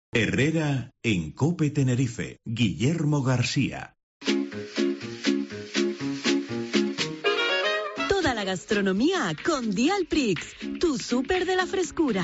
Herrera en COPE Tenerife. Guillermo García. Toda la gastronomía con Dialprix, tu súper de la frescura.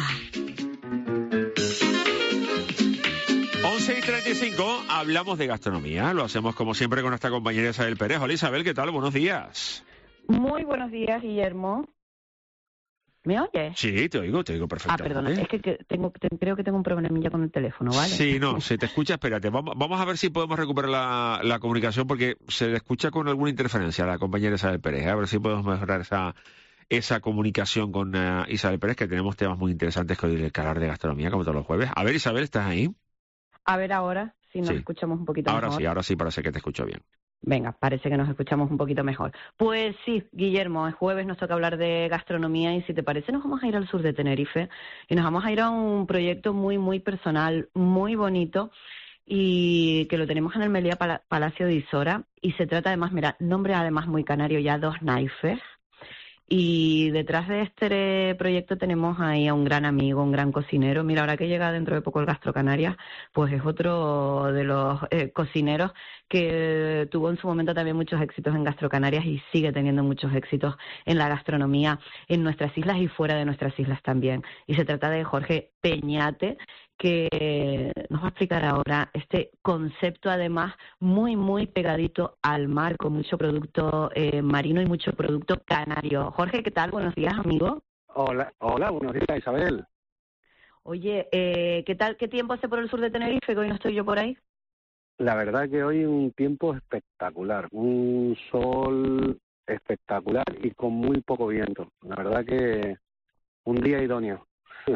11:35, hablamos de gastronomía. Lo hacemos como siempre con nuestra compañera Isabel Pérez. Hola Isabel, ¿qué tal? Buenos días. Muy buenos días, Guillermo. ¿Me oyes? Sí, te oigo perfectamente. Perdona, es que creo que tengo un problemilla con el teléfono, ¿vale? Sí, no, se te escucha, espérate. Vamos a ver si podemos recuperar la comunicación porque se le escucha con alguna interferencia a la compañera Isabel Pérez. A ver si podemos mejorar esa comunicación con Isabel Pérez, que tenemos temas muy interesantes que hoy el canal de gastronomía, como todos los jueves. A ver, Isabel, ¿estás ahí? A ver ahora, si nos escuchamos un poquito mejor. Ahora sí, parece que te escucho bien. Venga, parece que nos escuchamos un poquito mejor. Pues sí, Guillermo, es jueves, nos toca hablar de gastronomía y si te parece nos vamos a ir al sur de Tenerife y nos vamos a ir a un proyecto muy, muy personal, muy bonito y que lo tenemos en el Meliá Palacio de Isora y se trata además, mira, nombre además muy canario ya, Dos Naifes. Y detrás de este proyecto tenemos ahí a un gran amigo, un gran cocinero. Mira, ahora que llega dentro de poco el Gastro Canarias, pues es otro de los cocineros que tuvo en su momento también muchos éxitos en Gastro Canarias y sigue teniendo muchos éxitos en la gastronomía en nuestras islas y fuera de nuestras islas también. Y se trata de Jorge Peñate, que nos va a explicar ahora este concepto además muy, muy pegadito al mar, con mucho producto marino y mucho producto canario. Jorge, ¿qué tal? Buenos días, amigo. Hola, buenos días, Isabel. Oye, ¿qué tal? ¿Qué tiempo hace por el sur de Tenerife, que hoy no estoy yo por ahí? La verdad que hoy un tiempo espectacular, un sol espectacular y con muy poco viento. La verdad que un día idóneo.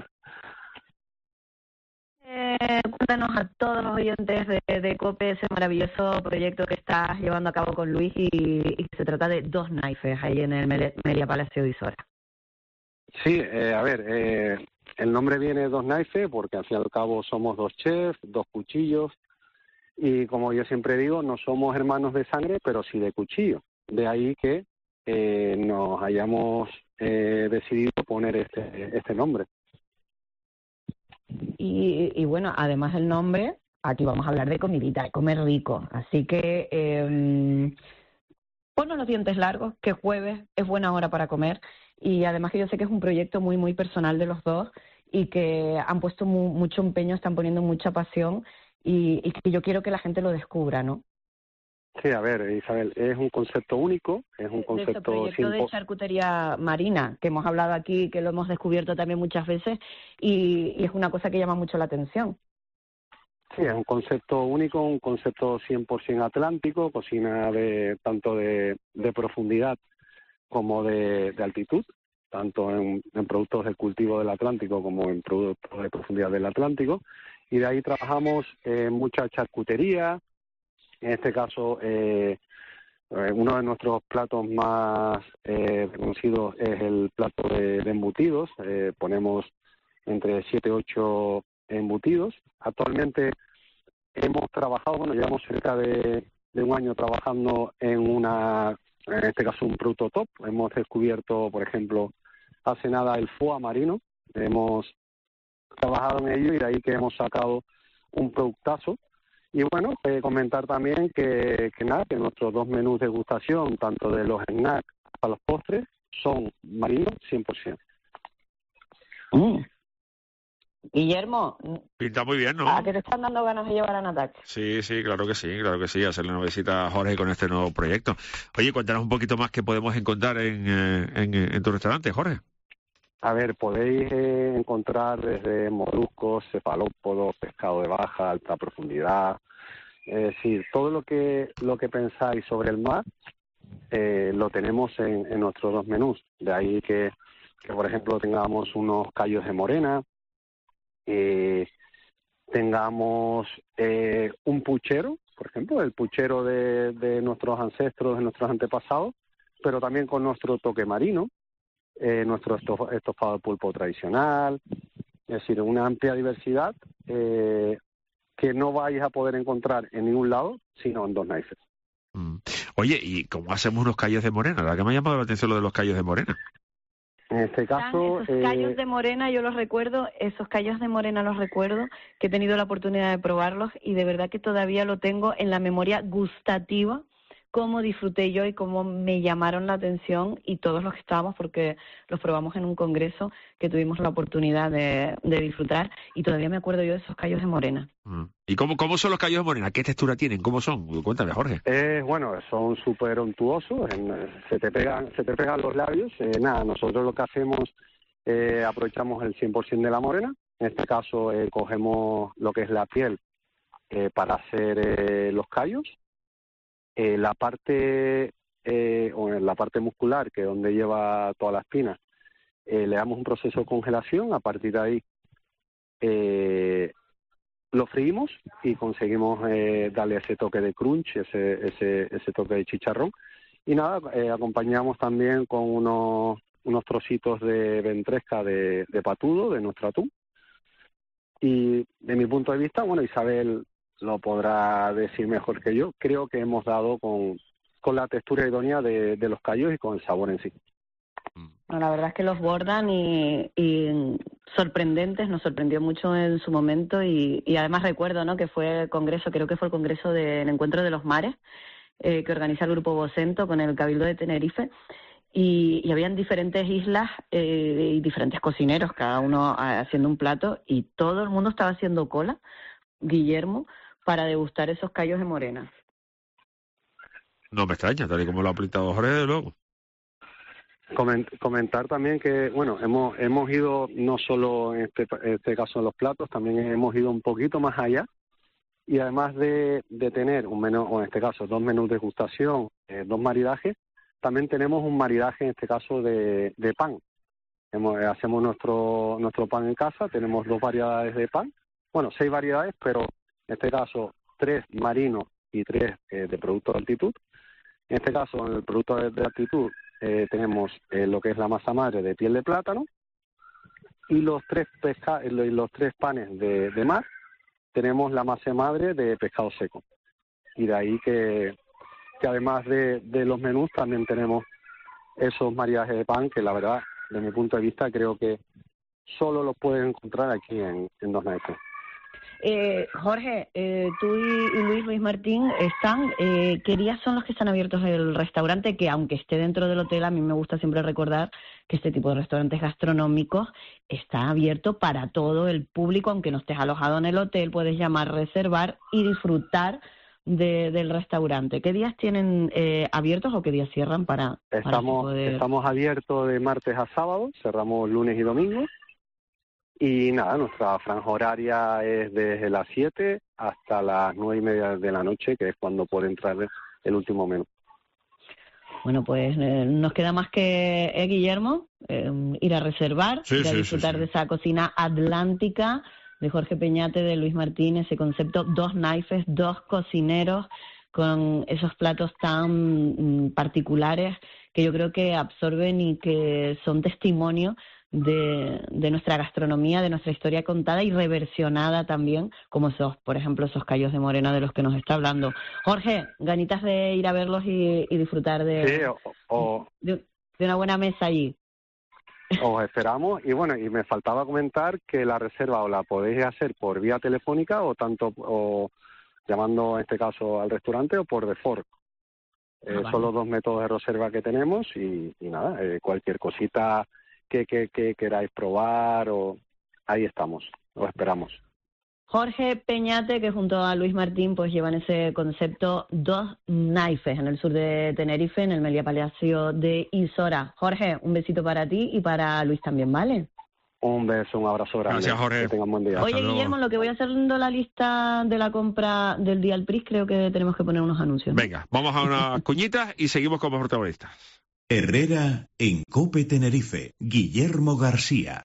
Cuéntanos a todos los oyentes de COPE ese maravilloso proyecto que estás llevando a cabo con Luis y se trata de Dos Naifes ahí en el Meliá Palacio de Isora. Sí, el nombre viene de Dos Naifes porque al fin y al cabo somos dos chefs, dos cuchillos y como yo siempre digo, no somos hermanos de sangre, pero sí de cuchillo. De ahí que nos hayamos decidido poner este nombre. Y bueno, además del nombre, aquí vamos a hablar de comidita, de comer rico. Así que ponnos los dientes largos, que jueves es buena hora para comer. Y además que yo sé que es un proyecto muy, muy personal de los dos y que han puesto mucho empeño, están poniendo mucha pasión y que yo quiero que la gente lo descubra, ¿no? Sí, a ver, Isabel, es un concepto único, es un concepto... Este proyecto de charcutería marina, que hemos hablado aquí, que lo hemos descubierto también muchas veces, y es una cosa que llama mucho la atención. Sí, es un concepto único, un concepto 100% atlántico, cocina tanto de profundidad como de altitud, tanto en productos del cultivo del Atlántico como en productos de profundidad del Atlántico, y de ahí trabajamos mucha charcutería. En este caso, uno de nuestros platos más conocidos es el plato de embutidos. Ponemos entre 7 y 8 embutidos. Actualmente hemos trabajado, llevamos cerca de un año trabajando en este caso un producto top. Hemos descubierto, por ejemplo, hace nada el foie marino. Hemos trabajado en ello y de ahí que hemos sacado un productazo. Y bueno, comentar también que nuestros dos menús de degustación, tanto de los snacks hasta los postres, son marinos 100%. Guillermo, pinta muy bien, ¿no? ¿A qué te están dando ganas de llevar a Natac? Sí, claro que sí, hacerle una visita a Jorge con este nuevo proyecto. Oye, cuéntanos un poquito más qué podemos encontrar en tu restaurante, Jorge. A ver, podéis encontrar desde moluscos, cefalópodos, pescado de baja, alta profundidad, es decir, todo lo que pensáis sobre el mar lo tenemos en nuestros dos menús. De ahí que por ejemplo tengamos unos callos de morena, tengamos un puchero, por ejemplo, el puchero de nuestros ancestros, de nuestros antepasados, pero también con nuestro toque marino. Nuestro estofado de pulpo tradicional, es decir, una amplia diversidad que no vais a poder encontrar en ningún lado, sino en Dos Naifes. Oye, ¿y cómo hacemos unos callos de morena? La que me ha llamado la atención lo de los callos de morena. En este caso... Esos callos de morena, yo los recuerdo, esos callos de morena los recuerdo, que he tenido la oportunidad de probarlos y de verdad que todavía lo tengo en la memoria gustativa, cómo disfruté yo y cómo me llamaron la atención y todos los que estábamos, porque los probamos en un congreso que tuvimos la oportunidad de disfrutar y todavía me acuerdo yo de esos callos de morena. ¿Y cómo son los callos de morena? ¿Qué textura tienen? ¿Cómo son? Cuéntame, Jorge. Bueno, son súper untuosos, se te pegan los labios. Nada, nosotros lo que hacemos, aprovechamos el 100% de la morena. En este caso, cogemos lo que es la piel para hacer los callos. La parte muscular, que es donde lleva toda la espina, le damos un proceso de congelación. A partir de ahí lo freímos y conseguimos darle ese toque de crunch, ese toque de chicharrón. Y nada, acompañamos también con unos trocitos de ventresca de patudo, de nuestro atún. Y de mi punto de vista, bueno, Isabel lo podrá decir mejor que yo, creo que hemos dado con la textura idónea de los callos y con el sabor en sí. Bueno, la verdad es que los bordan y sorprendentes, nos sorprendió mucho en su momento y además recuerdo, ¿no?, que fue el congreso, creo que fue el congreso del Encuentro de los Mares, que organiza el Grupo Vocento con el Cabildo de Tenerife, y habían diferentes islas y diferentes cocineros, cada uno haciendo un plato, y todo el mundo estaba haciendo cola, Guillermo, para degustar esos callos de morena. No me extraña, tal y como lo ha aplicado Jorge, de luego. Comentar también que, bueno, hemos ido no solo en este caso en los platos, también hemos ido un poquito más allá, y además de tener un menú, o en este caso 2 menús de degustación, 2 maridajes, también tenemos un maridaje, en este caso de pan. Hacemos nuestro pan en casa, tenemos 2 variedades de pan, bueno, 6 variedades, pero en este caso 3 marinos y 3 de producto de altitud. En este caso, en el producto de altitud, tenemos lo que es la masa madre de piel de plátano y los 3 panes de mar, tenemos la masa madre de pescado seco. Y de ahí que además de los menús también tenemos esos maridajes de pan que la verdad, desde mi punto de vista, creo que solo los pueden encontrar aquí en Dos Naipes. Jorge, tú y Luis Martín están, ¿qué días son los que están abiertos el restaurante? Que aunque esté dentro del hotel, a mí me gusta siempre recordar que este tipo de restaurantes gastronómicos está abierto para todo el público, aunque no estés alojado en el hotel, puedes llamar, reservar y disfrutar del restaurante. ¿Qué días tienen abiertos o qué días cierran para poder...? Estamos abiertos de martes a sábado, cerramos lunes y domingo. Y nada, nuestra franja horaria es desde las 7 hasta las 9:30 de la noche, que es cuando puede entrar el último menú. Bueno, pues nos queda más que, Guillermo, ir a reservar, ir a disfrutar de esa cocina atlántica de Jorge Peñate, de Luis Martín, ese concepto, 2 naipes, 2 cocineros con esos platos tan particulares que yo creo que absorben y que son testimonio de nuestra gastronomía, de nuestra historia contada y reversionada también, como por ejemplo, esos callos de morena de los que nos está hablando. Jorge, ganitas de ir a verlos y disfrutar de una buena mesa allí. Os esperamos, y bueno, y me faltaba comentar que la reserva o la podéis hacer por vía telefónica o llamando en este caso al restaurante o por default. Vale. Son los 2 métodos de reserva que tenemos y nada, cualquier cosita que queráis probar, ahí estamos, os esperamos. Jorge Peñate, que junto a Luis Martín pues llevan ese concepto 2 naipes en el sur de Tenerife, en el Meliá Palacio de Isora. Jorge, un besito para ti y para Luis también, ¿vale? Un beso, un abrazo grande. Gracias, Jorge. Que tengan buen día. Oye, Guillermo, lo que voy haciendo la lista de la compra del Dial Prix, creo que tenemos que poner unos anuncios. Venga, vamos a unas cuñitas y seguimos como protagonistas. Herrera en COPE Tenerife, Guillermo García.